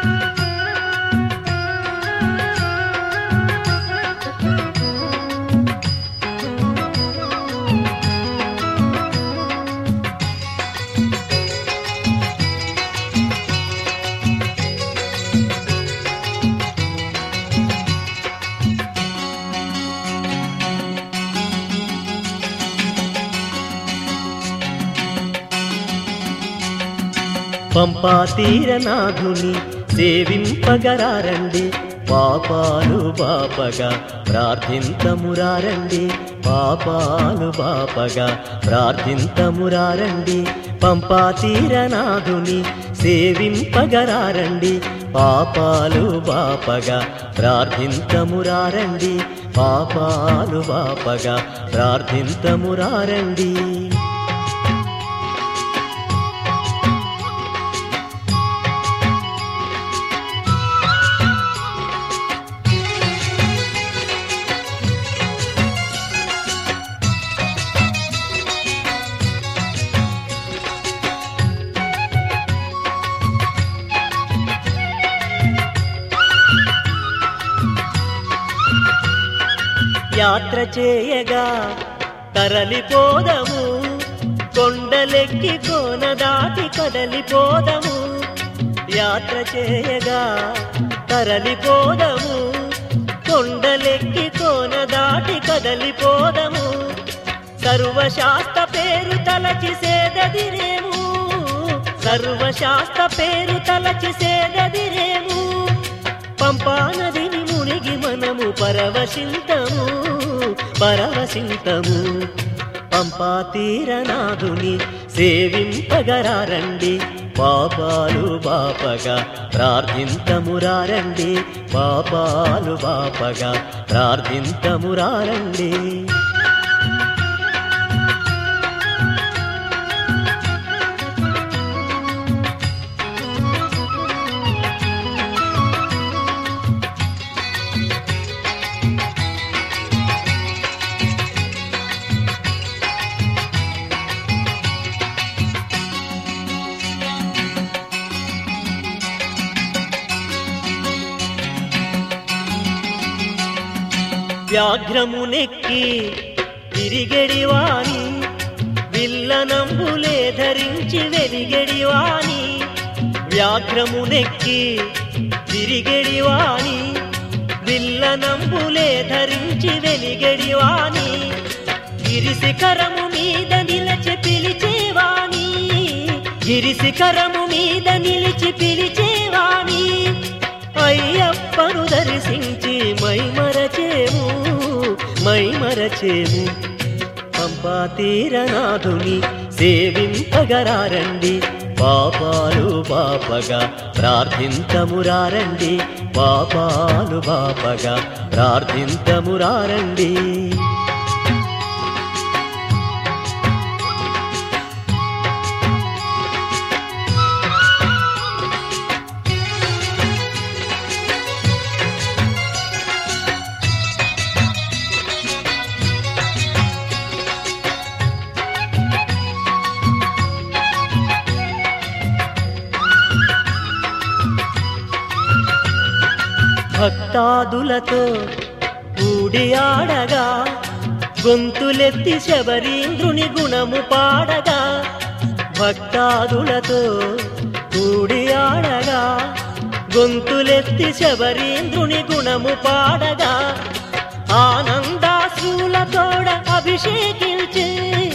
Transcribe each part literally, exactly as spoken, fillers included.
పంపా తీరనాథుని సేవింపగరారండి, పాపాలు బాపగా ప్రార్థింతమురారండి, పాపాలు బాపగా ప్రార్థింతమురారండి. పంపా తీరనాథుని సేవింపగరారండి, పాపాలు బాపగా ప్రార్థింతమురారండి, పాపాలు బాపగా ప్రార్థింతమురారండి. యాత్ర చేయగా తరలిపోదము, కొండలెక్కి కోన దాటి కదలిపోదము. యాత్ర చేయగా తరలిపోదము, కొండలెక్కి కోన దాటి కదలిపోదము. సర్వశాస్త్ర పేరు తలచి సేదదిరేము, సర్వశాస్త్ర పేరు తలచి సేదదిరేము. పంపా నదిని మునిగి మనము పరవశింతము, పరవశింతము. పంపా తీరనాథుని సేవింపగరారండి, పాపాలు బాపగా ప్రార్థింతమురారండి, పాపాలు బాపగా ప్రార్థింతమురారండి. వ్యాఘ్రమునెక్కి తిరిగెడివాని, విల్లనంబులే ధరించి వెలిగెడివాని. వ్యాఘ్రమునెక్కి తిరిగెడివాని, విల్లనంబులే ధరించి వెలిగెడివాని. గిరిశిఖరము మీద నిలచి పిలిచేవాని, గిరిశిఖరము మీద నిలిచి పిలిచేవాని. అయ్యప్పను దర్శించి మై మరచేము, మై మరచేము. పంపా తీరనాథుని సేవింపగరారండి, పాపాలు బాపగా ప్రార్థింతమురారండి, పాపాలు బాపగా ప్రార్థింతమురారండి. భక్తాదులతో కూడి ఆడగా, గొంతులెత్తి శబరీంద్రుని గుణము పాడగా. భక్తాదులతో కూడి ఆడగా, గొంతులెత్తి శబరీంద్రుని గుణము పాడగా. ఆనందాశ్రులతోడ అభిషేకించి,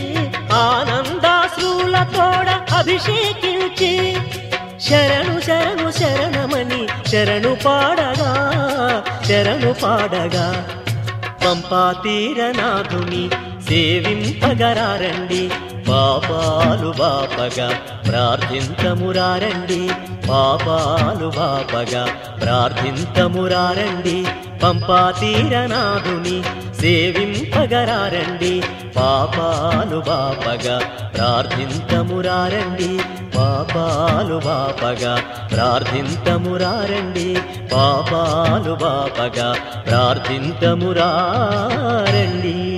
ఆనందాశ్రులతోడ అభిషేకించి. శరణు శరణు శరణమని శరణు పాడగా, శరణు పాడగా. పంపా తీరనాథుని సేవింపగరారండి, పాపాలు బాపగా ప్రార్థింతమురారండి, పాపాలు బాపగా ప్రార్థింతమురారండి. పంపా తీరనాథుని సేవింపగరారండి, పాపాలు బాపగా ప్రార్థింతమురారండి, పాపాలు బాపగా ప్రార్థింతమురారండి, పాపాలు బాపగా ప్రార్థింతమురారండి.